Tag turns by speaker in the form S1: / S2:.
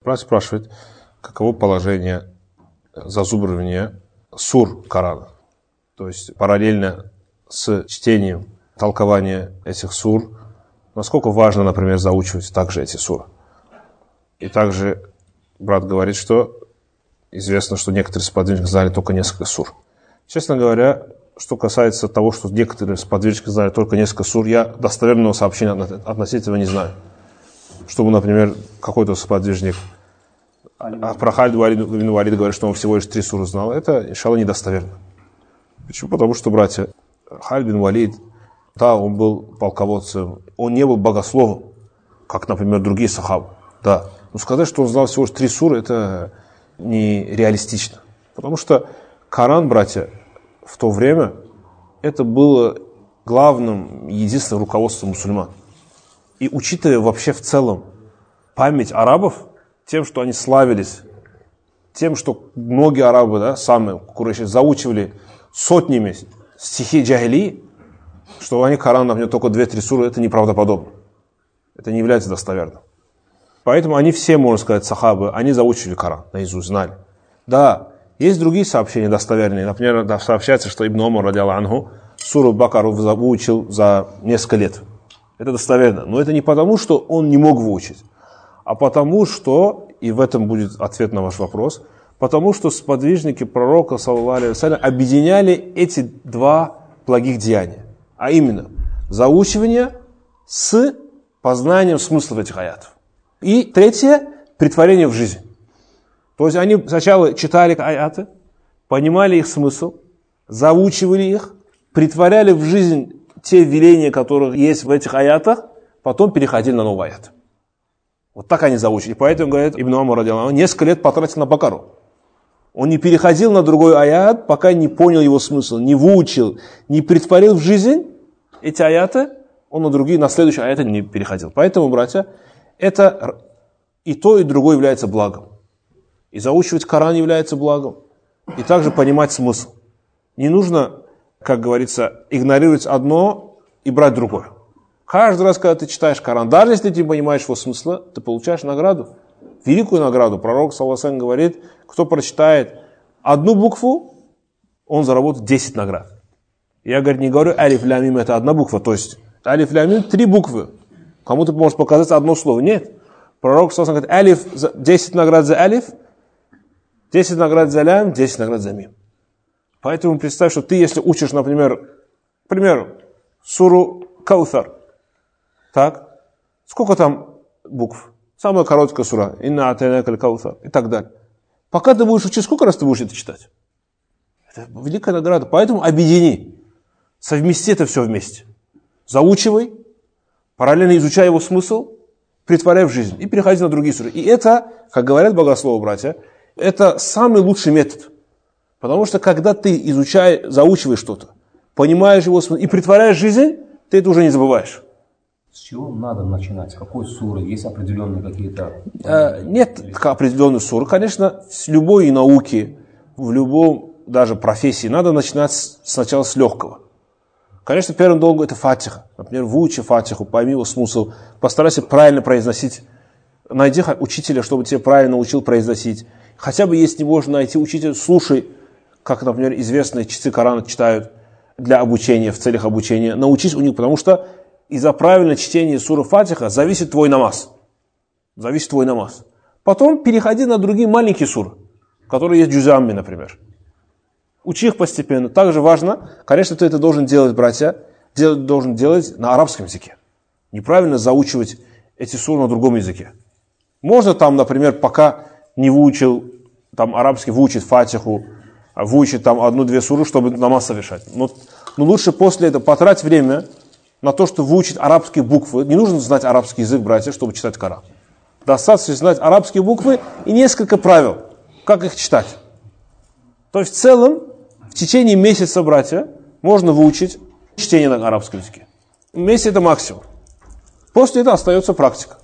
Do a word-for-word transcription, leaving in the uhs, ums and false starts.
S1: Брат спрашивает, каково положение зазубривания сур Корана. То есть параллельно с чтением, толкования этих сур, насколько важно, например, заучивать также эти суры. И также брат говорит, что известно, что некоторые сподвижники знали только несколько сур. Честно говоря, что касается того, что некоторые сподвижники знали только несколько сур, я достоверного сообщения относительно не знаю. Чтобы, например, какой-то сподвижник а про Халид бин Валид говорит, что он всего лишь три суры знал, это, иншаллах, недостоверно. Почему? Потому что, братья, Халид бин Валид, да, он был полководцем, он не был богословом, как, например, другие сахабы, да. Но сказать, что он знал всего лишь три суры, это нереалистично. Потому что Коран, братья, в то время, это было главным, единственным руководством мусульман. И учитывая вообще в целом память арабов, тем, что они славились, тем, что многие арабы, да, самые курейши, заучивали сотнями стихи джахили, что они Коран, например, только две-три суры, это неправдоподобно. Это не является достоверным. Поэтому они все, можно сказать, сахабы, они заучили Коран, наизусть знали. Да, есть другие сообщения достоверные. Например, да, сообщается, что Ибн Умар, радиаллаху анху, суру Бакару выучил за несколько лет. Это достоверно. Но это не потому, что он не мог выучить, а потому что, и в этом будет ответ на ваш вопрос, потому что сподвижники пророка, саллаллаху алейхи ва саллям, объединяли эти два благих деяния. А именно, заучивание с познанием смысла этих аятов. И третье, претворение в жизнь. То есть они сначала читали аяты, понимали их смысл, заучивали их, претворяли в жизнь те веления, которые есть в этих аятах, потом переходили на новые аяты. Вот так они заучили. Поэтому, говорит Ибн Умар, радиаллаху анху, несколько лет потратил на Бакару. Он не переходил на другой аят, пока не понял его смысл, не выучил, не претворил в жизнь эти аяты, он на другие, на следующие аяты не переходил. Поэтому, братья, это и то, и другое является благом. И заучивать Коран является благом, и также понимать смысл. Не нужно, как говорится, игнорировать одно и брать другое. Каждый раз, когда ты читаешь Коран, даже если ты не понимаешь его смысла, ты получаешь награду. Великую награду. Пророк, саллаллаху алейхи ва саллям, говорит, кто прочитает одну букву, он заработает десять наград. Я, говорит, не говорю алиф лям мим, это одна буква. То есть алиф лям мим, три буквы. Кому-то может показаться одно слово. Нет. Пророк, саллаллаху алейхи ва саллям, говорит, алиф, десять наград за алиф, десять наград за лям, десять наград за мим. Поэтому представь, что ты, если учишь, например, к примеру, суру Каусар, так, сколько там букв? Самая короткая сура, инна атайнакаль каусар, и так далее. Пока ты будешь учить, сколько раз ты будешь это читать? Это великая награда. Поэтому объедини, совмести это все вместе. Заучивай, параллельно изучай его смысл, претворяй в жизнь и переходи на другие суры. И это, как говорят богословы, братья, это самый лучший метод. Потому что когда ты изучаешь, заучиваешь что-то, понимаешь его смысл и претворяешь в жизнь, ты это уже не забываешь.
S2: С чего надо начинать? С какой суры? Есть определенные какие-то...
S1: Э, нет определенной суры. Конечно, с любой науки, в любом даже профессии надо начинать сначала с легкого. Конечно, первым долгом это фатиха. Например, выучи фатиху, пойми его смысл, постарайся правильно произносить. Найди учителя, чтобы тебя правильно учил произносить. Хотя бы если не можешь найти учителя, слушай, как, например, известные чтецы Корана читают для обучения, в целях обучения. Научись у них, потому что из-за правильного чтения суры Фатиха зависит твой намаз. Зависит твой намаз. Потом переходи на другие маленькие суры, которые есть джузамми, например. Учи их постепенно. Также важно, конечно, ты это должен делать, братья, делать, должен делать на арабском языке. Неправильно заучивать эти суры на другом языке. Можно там, например, пока не выучил там арабский, выучить Фатиху, выучить там одну-две суры, чтобы намаз совершать. Но, но лучше после этого потратить время на то, чтобы выучить арабские буквы. Не нужно знать арабский язык, братья, чтобы читать Коран. Достаточно знать арабские буквы и несколько правил, как их читать. То есть в целом, в течение месяца, братья, можно выучить чтение на арабском языке. Месяц это максимум. После этого остается практика.